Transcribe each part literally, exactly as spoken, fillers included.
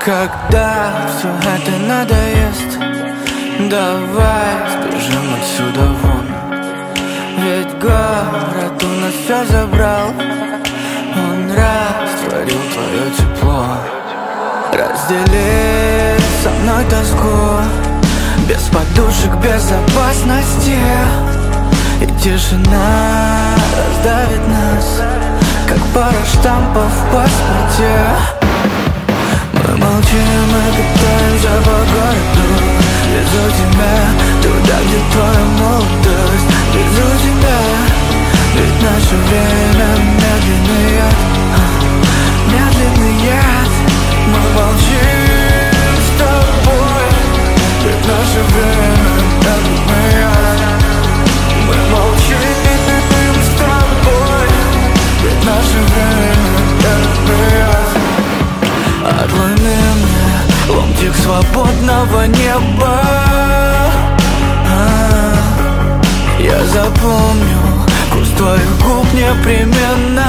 Когда все это надоест, давай сбежим отсюда вон. Ведь город у нас все забрал, он растворил твое тепло. Раздели со мной тоску, без подушек безопасности. И тишина раздавит нас, как пара штампов в паспорте. Мы молчим и катаемся по городу. Везу тебя туда, где твоя молодость. Везу тебя, ведь наше время медленный яд. Медленный яд. Мы молчим с тобой, ведь наше время медленный яд. Мы молчим с тобой, ведь наше время медленный яд. Отломи мне ломтик свободного неба. а, Я запомню вкус твоих губ непременно.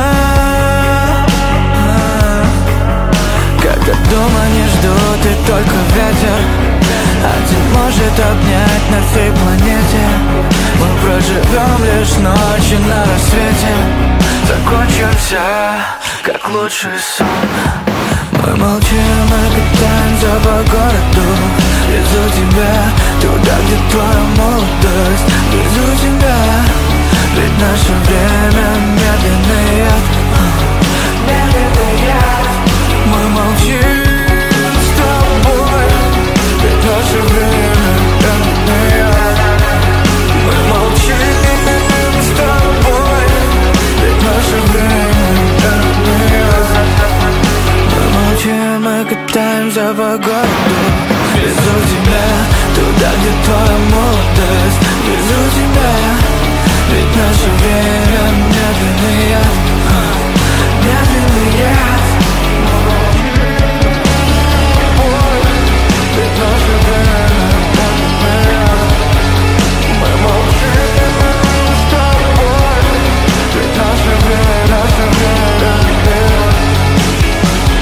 а, Когда дома не ждут и только ветер один может обнять на всей планете. Мы проживем лишь ночи на рассвете, закончимся, как лучший сон. Мы молчим и катаемся по городу. Везу тебя туда, где твоя молодость. Везу тебя, ведь наше время медленный яд. Медленный яд. Мы молчим с тобой, ведь наше время медленный яд. Мы молчим с тобой, ведь наше время медленный яд. Мы катаемся по городу. Везу тебя туда, где твоя молодость. Везу тебя, ведь наше время медленный яд.